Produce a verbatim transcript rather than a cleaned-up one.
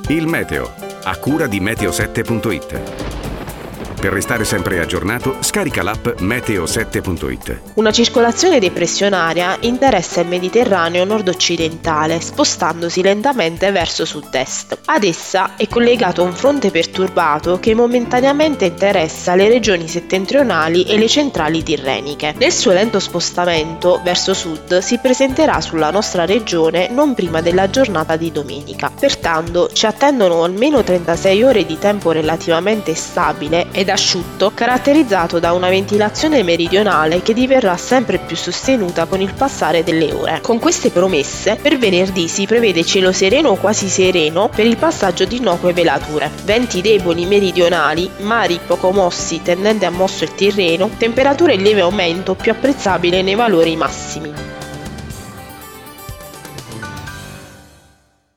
Il meteo, a cura di meteo sette punto it. Per restare sempre aggiornato, scarica l'app meteo sette punto it. Una circolazione depressionaria interessa il Mediterraneo nord-occidentale, spostandosi lentamente verso sud-est. Ad essa è collegato un fronte perturbato che momentaneamente interessa le regioni settentrionali e le centrali tirreniche. Nel suo lento spostamento verso sud si presenterà sulla nostra regione non prima della giornata di domenica. Pertanto ci attendono almeno trentasei ore di tempo relativamente stabile ed asciutto, caratterizzato da una ventilazione meridionale che diverrà sempre più sostenuta con il passare delle ore. Con queste promesse, per venerdì si prevede cielo sereno o quasi sereno per il passaggio di innocue velature, venti deboli meridionali, mari poco mossi tendenti a mosso il Tirreno, temperature in lieve aumento più apprezzabile nei valori massimi.